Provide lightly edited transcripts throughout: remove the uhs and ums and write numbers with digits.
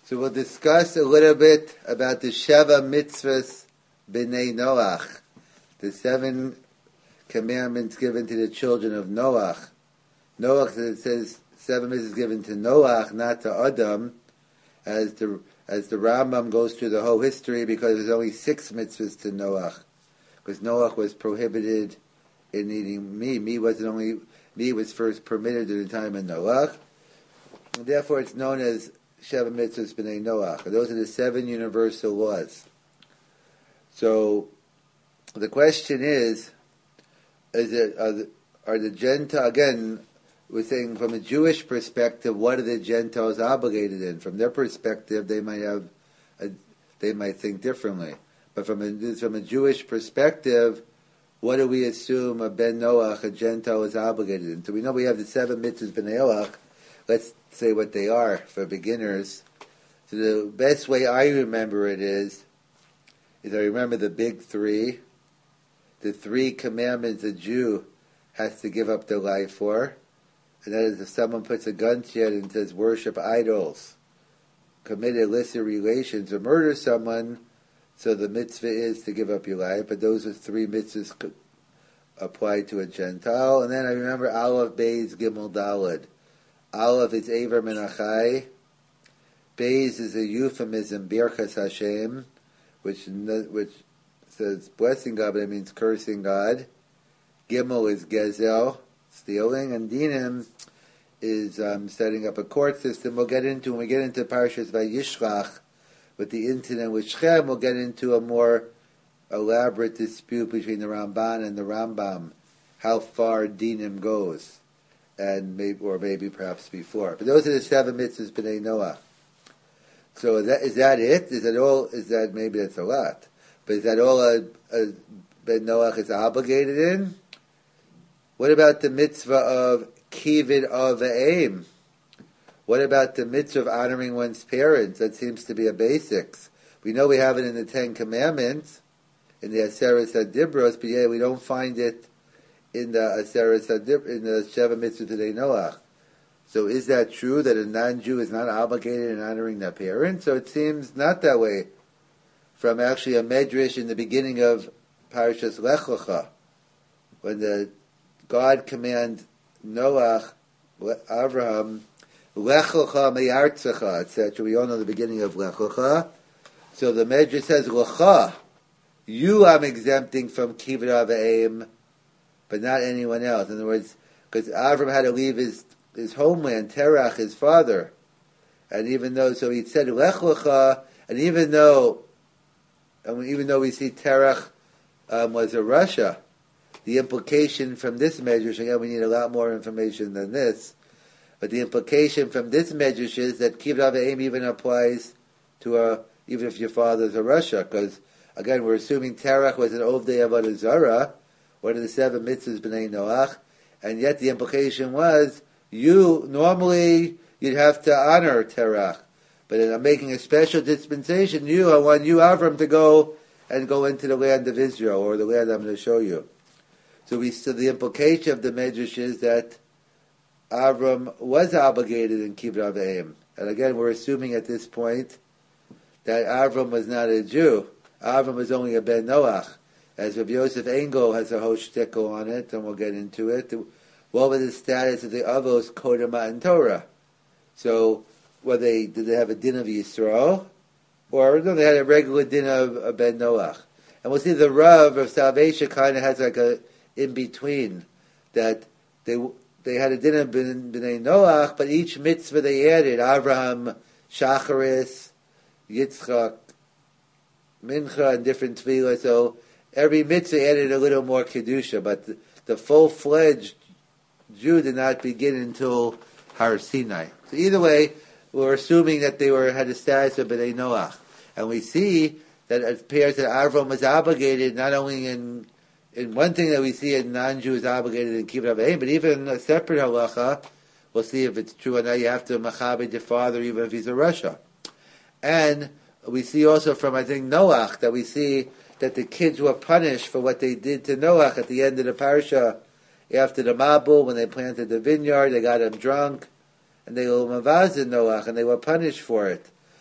So we'll discuss a little bit about the Sheva Mitzvahs B'nai Noach, the 7 commandments given to the children of Noach. Noach, it says 7 mitzvahs given to Noach, not to Adam, as the Rambam goes through the whole history, because there's only 6 mitzvahs to Noach, because Noach was prohibited in eating meat. Meat was first permitted at the time of Noach. And therefore, it's known as Sheva Mitzvahs B'nai Noach. Those are the 7 universal laws. So, the question is are the Gentiles, again, we're saying from a Jewish perspective, what are the Gentiles obligated in? From their perspective, they might think differently. But from a Jewish perspective, what do we assume a Ben Noach, a Gentile, is obligated in? So we know we have the 7 mitzvahs B'nai Noach. Let's say what they are for beginners. So the best way I remember it is I remember the big 3, the 3 commandments a Jew has to give up their life for. And that is, if someone puts a gun to your head and says, worship idols, commit illicit relations, or murder someone, so the mitzvah is to give up your life. But those are 3 mitzvahs applied to a Gentile. And then I remember Aleph, Beis, Gimel, Daled. Aleph is Aver Menachai. Beis is a euphemism, Birchas Hashem, which says blessing God, but it means cursing God. Gimel is Gezel, stealing, and Dinim is setting up a court system. We'll get into, when we get into Parshas Vayishlach, with the incident with Shem, we'll get into a more elaborate dispute between the Ramban and the Rambam, how far Dinim goes, and maybe perhaps before. But those are the 7 mitzvahs B'nai Noach. So is that it? Maybe that's a lot. But is that all a Ben Noach is obligated in? What about the mitzvah of Kivud Av V'Em? What about the mitzvah of honoring one's parents? That seems to be a basics. We know we have it in the 10 Commandments, in the Aseret HaDibros, but we don't find it in the Aseret in the Sheva Mitzvah B'nai Noach. So is that true, that a non-Jew is not obligated in honoring their parents? So it seems not that way. From actually a medrash in the beginning of Parashas Lech Lecha, when God command Noach, Avraham, Lech Lecha me'artzecha, etc. We all know the beginning of Lech Lecha. So the medrash says, Lecha, you I'm exempting from Kivud Av V'Em, but not anyone else. In other words, because Avram had to leave his homeland, Terach, his father. And even though he said, Lech Lecha, and even though we see Terach was a Russia, the implication from this medrash, again, we need a lot more information than this, but the implication from this medrash is that Kivud Av V'Em even applies to even if your father's a Russia, because, again, we're assuming Terach was an Ovdei Avodah Zarah, one of the 7 mitzvahs B'nai Noach, and yet the implication was, normally you'd have to honor Terach, but I'm making a special dispensation. I want you, Avram, to go into the land of Israel, or the land I'm going to show you. So the implication of the medrash is that Avram was obligated in Kivud Av V'Em. And again, we're assuming at this point that Avram was not a Jew. Avram was only a Ben Noach. As Rabbi Yosef Engel has a whole shtickle on it, and we'll get into it. What was the status of the Avos Kodama and Torah? So, did they have a din of Yisrael? Or no, they had a regular din of Ben Noach. And we'll see the Rav of Salvation kind of has like a in-between, that they had a din of B'nai Noach, but each mitzvah they added, Avraham, Shacharis, Yitzchak, Mincha, and different tefillah. So every mitzvah added a little more Kedusha, but the full-fledged Jew did not begin until Har Sinai. So either way, we're assuming that they had a status of B'nai Noach. And we see that it appears that Avram was obligated not only in one thing that we see a non-Jew is obligated in Kivud Av V'Em, but even a separate halacha, we'll see if it's true or not, you have to machabed your father even if he's a Russia. And we see also from, I think, Noach, that we see that the kids were punished for what they did to Noach at the end of the parasha. After the Mabul, when they planted the vineyard, they got him drunk, and they were mavazin Noach, and they were punished for it.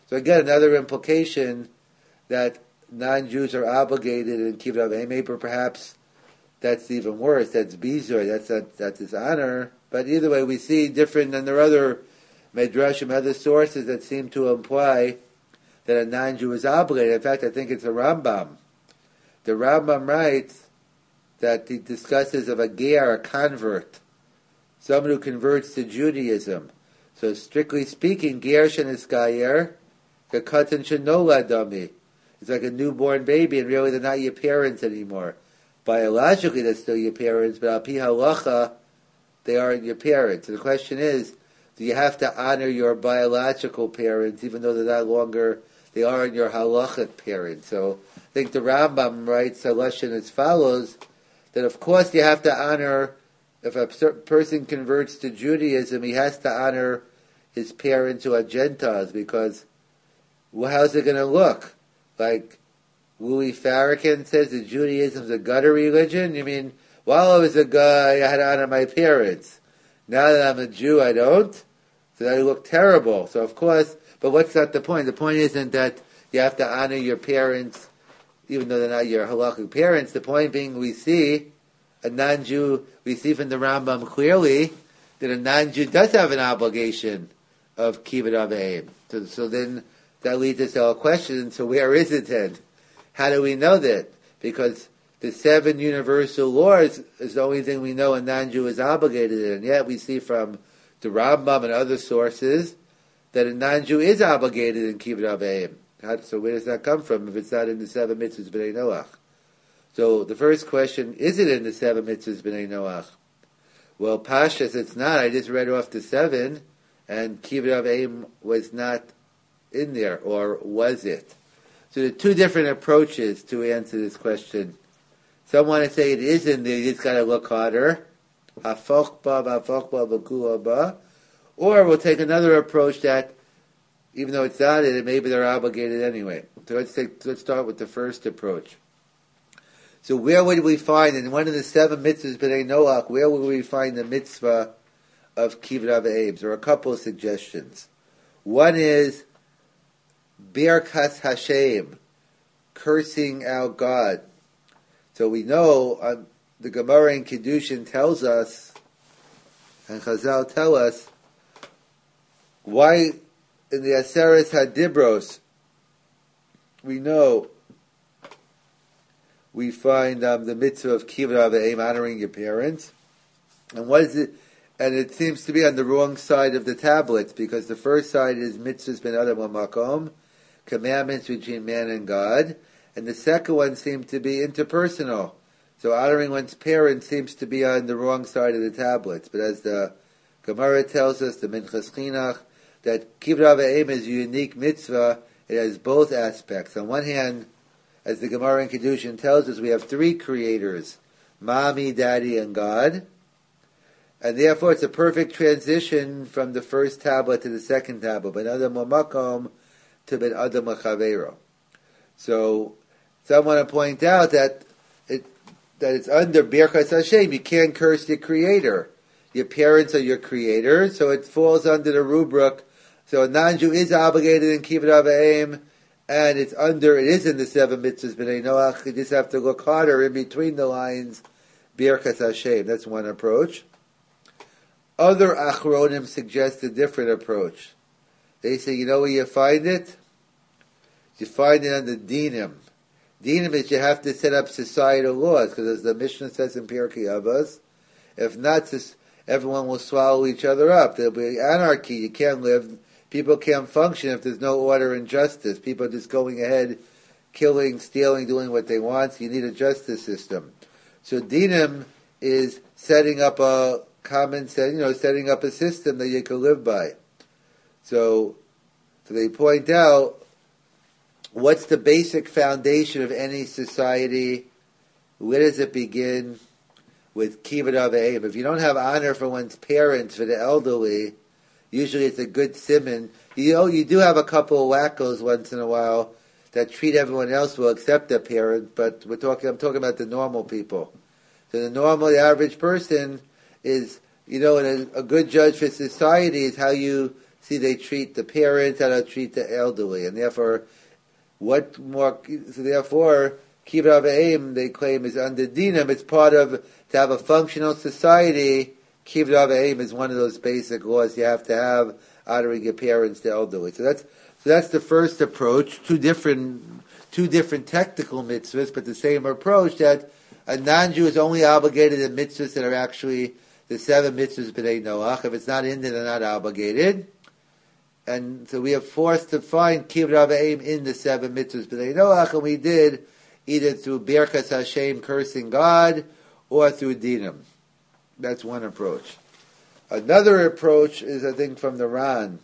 So again, another implication that non-Jews are obligated in Kibbutz Avim, or perhaps that's even worse. That's bizur. That's dishonor. But either way, we see different than there are other medrashim, other sources that seem to imply that a non-Jew is obligated. In fact, I think it's a Rambam. The Rambam writes that he discusses of a ger, a convert, someone who converts to Judaism. So strictly speaking, ger sheniskayer, katan shenoladami. It's like a newborn baby, and really they're not your parents anymore. Biologically, they're still your parents, but al pi halacha, they aren't your parents. And the question is, do you have to honor your biological parents, even though they aren't your halachic parents? So I think the Rambam writes a lesson as follows, that of course you have to honor, if a person converts to Judaism, he has to honor his parents who are Gentiles, because how's it going to look? Like Louis Farrakhan says that Judaism's a gutter religion? You mean, while I was a guy, I had to honor my parents. Now that I'm a Jew, I don't? So that look terrible. So of course, but what's not the point? The point isn't that you have to honor your parents, even though they're not your halakhic parents. The point being, we see a non-Jew, we see from the Rambam clearly that a non-Jew does have an obligation of kibbutz avim. So then that leads us to a question, so where is it then? How do we know that? Because the 7 universal laws is the only thing we know a non-Jew is obligated in. And yet we see from the Rambam and other sources that a non-Jew is obligated in kibbutz avim. So where does that come from if it's not in the 7 mitzvahs b'nei Noach? So the first question, is it in the 7 mitzvahs b'nei Noach? Well, Pashas, it's not. I just read off the 7, and kibbutz avim was not in there, or was it? So there are 2 different approaches to answer this question. Some want to say it is in there, you just got to look harder. Or we'll take another approach that, even though it's not in it, maybe they're obligated anyway. So let's start with the first approach. So where would we find, in one of the 7 mitzvahs b'nei Noach, where would we find the mitzvah of kibbutz avim? There are a couple of suggestions. One is Birkas Hashem, cursing out God. So we know, the Gemara in Kiddushin tells us, and Chazal tell us, why in the Aseret HaDibros, we know, we find the mitzvah of kibbutz avim, honoring your parents. And what is it? And it seems to be on the wrong side of the tablets, because the first side is mitzvahs ben adam u'makom, commandments between man and God, and the second one seems to be interpersonal. So honoring one's parents seems to be on the wrong side of the tablets. But as the Gemara tells us, the Minchas Chinuch, that kibbutz avim is a unique mitzvah. It has both aspects. On one hand, as the Gemara in Kiddushin tells us, we have 3 creators, Mommy, Daddy, and God. And therefore it's a perfect transition from the first tablet to the second tablet, Ben Adam u'Makom to Ben Adam u'Chavero. So some want to point out that it's under Birkas Hashem. You can't curse your creator. Your parents are your creator, so it falls under the rubric. So a non-Jew is obligated in kibbutz avim, and it is in the 7 mitzvahs b'nei Noach. You just have to look harder in between the lines, Birkas Hashem. That's one approach. Other Achronim suggest a different approach. They say, you know where you find it? You find it under Dinim. Dinim is you have to set up societal laws, because as the Mishnah says in Pirkei Avos, if not, everyone will swallow each other up. There'll be anarchy. You can't live. People can't function if there's no order and justice. People are just going ahead, killing, stealing, doing what they want. So you need a justice system. So Dinim is setting up a common sense, setting up a system that you can live by. So they point out, what's the basic foundation of any society? Where does it begin? With kibbutz avim. If you don't have honor for one's parents, for the elderly, usually it's a good simon. You do have a couple of wackos once in a while that treat everyone else well except their parents, but I'm talking about the normal people. So the average person is, and a good judge for society is how you see they treat the parents, how to treat the elderly, and therefore, what more? So therefore, kibbud avim they claim is under dinam. It's part of to have a functional society. Kibbud avim is one of those basic laws you have to have honoring your parents, the elderly. So that's the first approach. Two different technical mitzvahs, but the same approach that a non-Jew is only obligated in mitzvahs that are actually the 7 mitzvahs b'nei Noach. If it's not in there, they're not obligated. And so we are forced to find kibbud avim in the 7 mitzvahs b'nei Noach, and we did either through Birkas Hashem, cursing God, or through dinam. That's one approach. Another approach is, I think, from the Ran.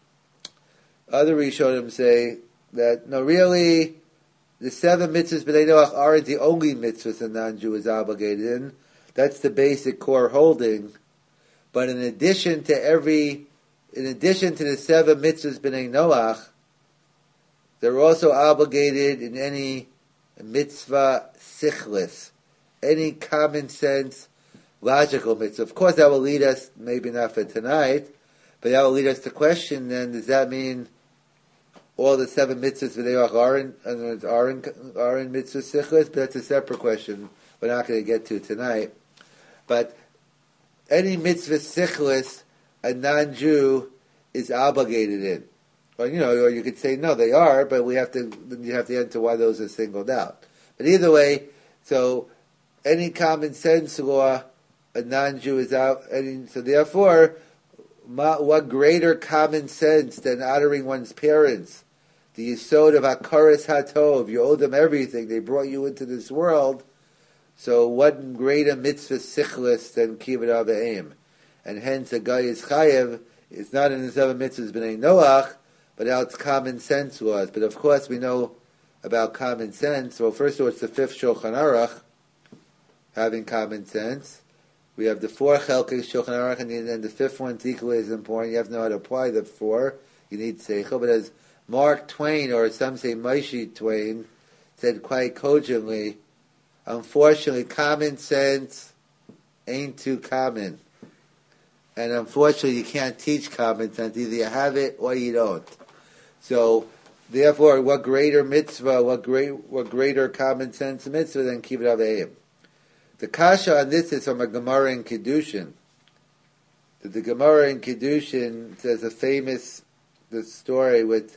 Other Rishonim say that, no, really, the 7 mitzvahs b'nei Noach aren't the only mitzvahs a non-Jew is obligated in. That's the basic core holding. But in addition to the 7 mitzvahs b'nei Noach, they're also obligated in any mitzvah sichlis, any common sense, logical mitzvah. Of course, that will lead us, maybe not for tonight, but that will lead us to question then, does that mean all the 7 mitzvahs b'nei Noach are in mitzvah sichlis? But that's a separate question we're not going to get to tonight. But any mitzvah sichlis, a non-Jew is obligated in. Or you could say no, they are, but you have to answer why those are singled out. But either way, so any common sense law, a non-Jew is out. So therefore, what greater common sense than honoring one's parents? The yesod of hakaras hatov, you owe them everything. They brought you into this world. So what greater mitzvah sichlis than kibbud avim? And hence a guy is chayev. It's not in the 7 mitzvahs b'nei Noach, but now it's common sense laws. But of course we know about common sense. Well, first of all, it's the 5th Shulchan Aruch, having common sense. We have the 4 Chelkei Shulchan Aruch, and the 5th one's equally as important. You have to know how to apply the 4. You need seichel. But as Mark Twain, or some say Moshe Twain, said quite cogently, unfortunately, common sense ain't too common. And unfortunately, you can't teach common sense. Either you have it or you don't. So, therefore, what greater mitzvah, what greater common sense mitzvah than kibbud avim? The kasha on this is from a Gemara in Kedushin. The Gemara in Kedushin says the story with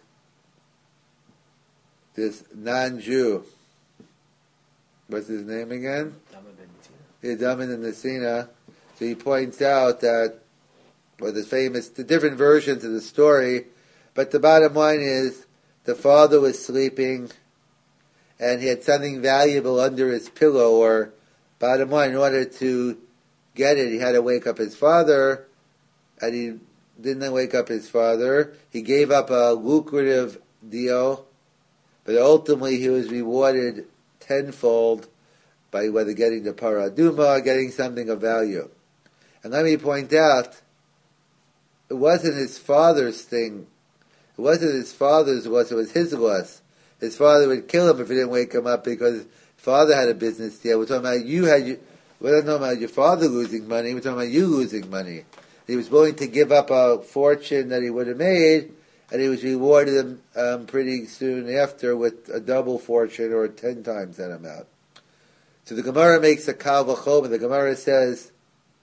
this non-Jew. What's his name again? Daman ben Nesina. So he points out that, the different versions of the story, but the bottom line is, the father was sleeping, and he had something valuable under his pillow, or bottom line, in order to get it, he had to wake up his father, and he didn't wake up his father. He gave up a lucrative deal, but ultimately he was rewarded tenfold by whether getting the paraduma or getting something of value. And let me point out, it wasn't his father's thing. It wasn't his father's loss, it was his loss. His father would kill him if he didn't wake him up because his father had a business deal. We're talking about we're not talking about your father losing money, we're talking about you losing money. He was willing to give up a fortune that he would have made, and he was rewarded pretty soon after with a double fortune or 10 times that amount. So the Gemara makes a kal v'chomer. The Gemara says,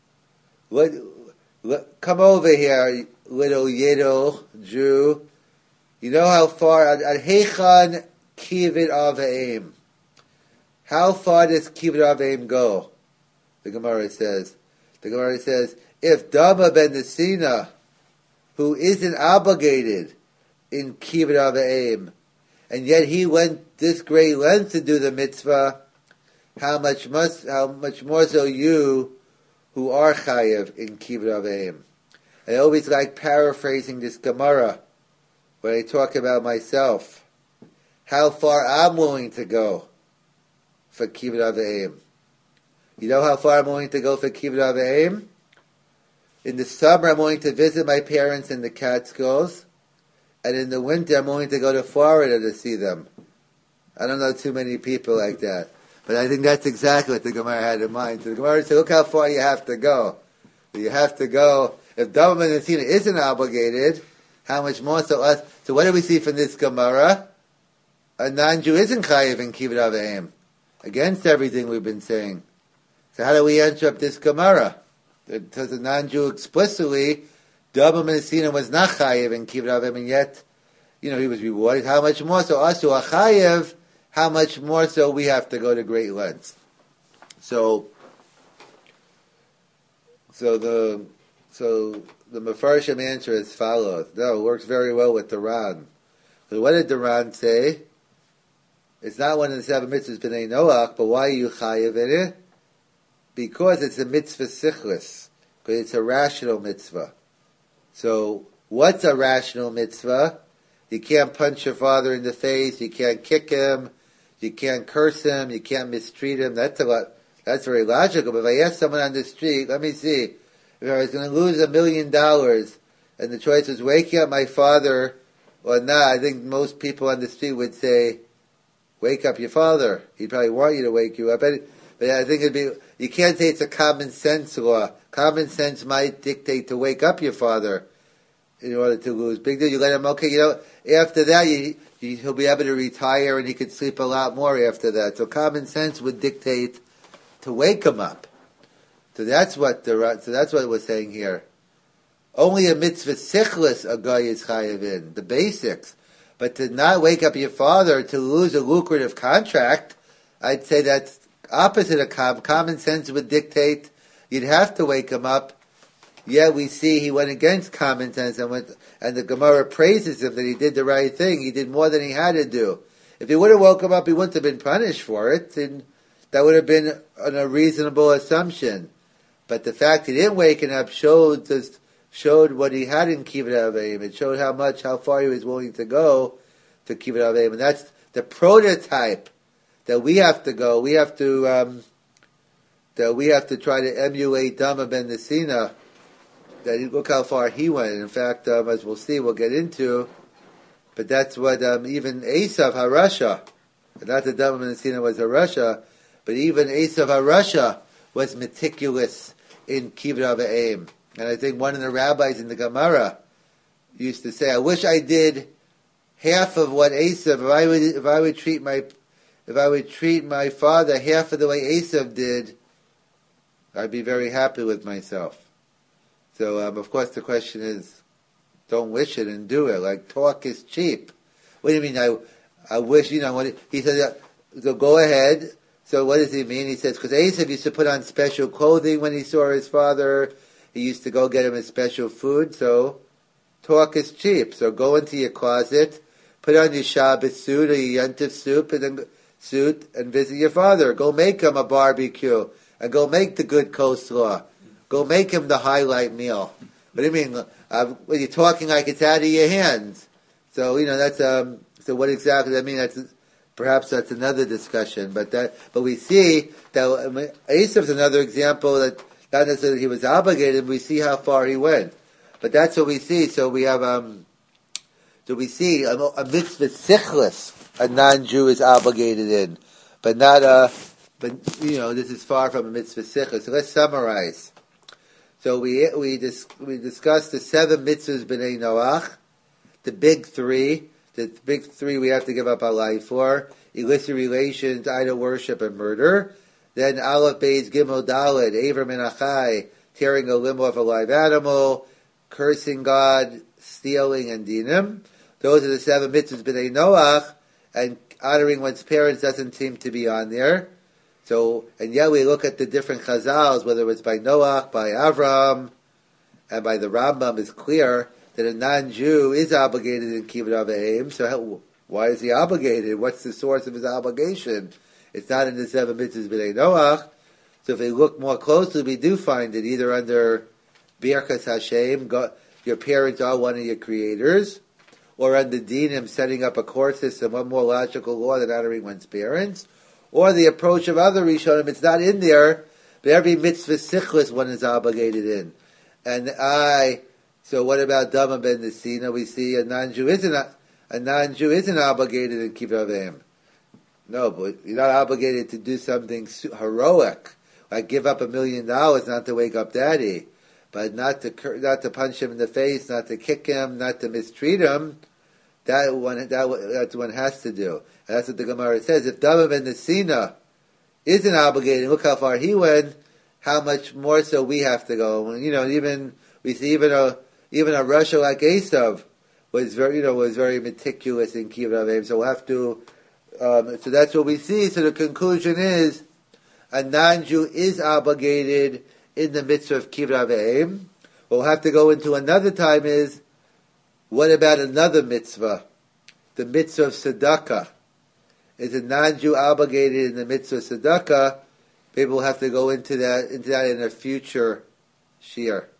come over here, little Yiddo Jew. You know how far, ad heichan kibbud avim. How far does kibbud avim go? The Gemara says, if Daman ben Nesina, who isn't obligated in kibbud avim, and yet he went this great length to do the mitzvah, how much more so you, who are chayev in kibbud avim. I always like paraphrasing this Gemara when I talk about myself, how far I'm willing to go for kibbud avim. You know how far I'm willing to go for kibbud avim? In the summer, I'm willing to visit my parents in the Catskills, and in the winter, I'm willing to go to Florida to see them. I don't know too many people like that. But I think that's exactly what the Gemara had in mind. So the Gemara said, look how far you have to go. You have to go. If Daman ben Nesina isn't obligated, how much more so us? So what do we see from this Gemara? A non-Jew isn't chayiv in kibbud av v'em, against everything we've been saying. So how do we enter up this Gemara? Because a non-Jew explicitly, Dama Menesina was not chayiv in kibbud av v'em, and yet, he was rewarded. How much more so us who are chayiv? How much more so we have to go to great lengths? So the Mefarshim answer is follows. No, it works very well with the Ran. So what did the Ran say? It's not one of the 7 mitzvahs b'nei Noach, but why are you chayiv in it? Because it's a mitzvah sichlis. Because it's a rational mitzvah. So what's a rational mitzvah? You can't punch your father in the face. You can't kick him. You can't curse him. You can't mistreat him. That's very logical. But if I ask someone on the street, let me see, if I was going to lose $1 million and the choice was waking up my father or not, I think most people on the street would say, wake up your father. He'd probably want you to wake you up. But I think you can't say it's a common sense law. Common sense might dictate to wake up your father in order to lose. Big deal. You let him, after that, he'll be able to retire and he could sleep a lot more after that. So common sense would dictate to wake him up. So that's what we're saying here. Only a mitzvah sichlis a guy is chayiv in, the basics. But to not wake up your father, to lose a lucrative contract, I'd say that's opposite of common sense would dictate you'd have to wake him up. Yet we see he went against common sense and the Gemara praises him that he did the right thing. He did more than he had to do. If he would have woke him up, he wouldn't have been punished for it, and that would have been a reasonable assumption. But the fact he didn't wake him up showed what he had in kibbud av v'em. It showed how far he was willing to go to kibbud av v'em, and that's the prototype that we have to go. We have to try to emulate Dama ben Nesina. Look how far he went. In fact, as we'll see, we'll get into. But that's what even Esav HaRasha, not that Dama ben Nesina was HaRasha, but even Esav HaRasha was meticulous in kibbud av v'em. And I think one of the rabbis in the Gemara used to say, "I wish I did half of what Esav. If I would treat my father half of the way Esav did, I'd be very happy with myself." So, of course, the question is, don't wish it and do it. Like, talk is cheap. What do you mean? I wish, he says, so go ahead. So what does he mean? He says, because Esav used to put on special clothing when he saw his father. He used to go get him his special food. So, talk is cheap. So go into your closet, put on your Shabbos suit or your Yontif suit and visit your father. Go make him a barbecue. And go make the good coleslaw. Go make him the highlight meal. What do you mean? You're talking like it's out of your hands. So, that's, so what exactly does that mean? Perhaps that's another discussion. But we see that Esav's another example that not necessarily he was obligated, we see how far he went. But that's what we see. So we have, we see a mitzvah sichlis, a non-Jew is obligated in. But not this is far from a mitzvah sichlis. So let's summarize. So we discussed the 7 mitzvahs b'nei Noach, the big 3. The big 3 we have to give up our life for: illicit relations, idol worship, and murder. Then Aleph, Beis, Gimel, Dalet, Aver Menachai, tearing a limb off a live animal, cursing God, stealing, and dinim. Those are the 7 mitzvahs b'nei Noach, and honoring one's parents doesn't seem to be on there. So, and yet we look at the different chazals, whether it's by Noach, by Avraham, and by the Rambam, it's clear that a non-Jew is obligated in kibbud av v'em. So why is he obligated? What's the source of his obligation? It's not in the 7 mitzvahs b'nei Noach. So if we look more closely, we do find it either under Birchas Hashem, your parents are one of your creators, or under Dinim, setting up a court system, one more logical law than honoring one's parents, or the approach of other Rishonim. It's not in there, but every mitzvah sichlis one is obligated in. So what about Dama ben Nesina? We see a non-Jew isn't obligated in kibbud av v'em. No, but you're not obligated to do something heroic, like give up $1 million not to wake up daddy. but not to punch him in the face, not to kick him, not to mistreat him. That one has to do. And that's what the Gemara says. If Dama ben Nesina isn't obligated, look how far he went. How much more so we have to go? Even we see even a Rasha like Esav was very meticulous in Kibbutz Avim. So we'll have to. So that's what we see. So the conclusion is, a non-Jew is obligated in the mitzvah of Kibbutz Avim. What we'll have to go into another time is, what about another mitzvah? The mitzvah of tzedakah. Is a non-Jew obligated in the mitzvah of tzedakah? Maybe we'll have to go into that in a future shiur.